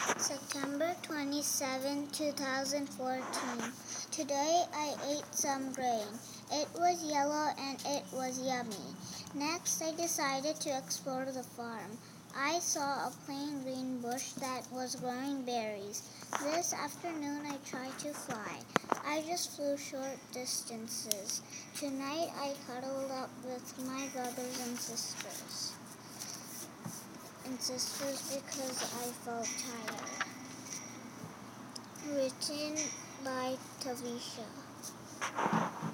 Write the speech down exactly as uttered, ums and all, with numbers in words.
September twenty-seventh, two thousand fourteen. Today I ate some grain. It was yellow and it was yummy. Next I decided to explore the farm. I saw a plain green bush that was growing berries. This afternoon I tried to fly. I just flew short distances. Tonight I cuddled up with my brothers and sisters. and sisters because I felt tired. Written by Tavisha.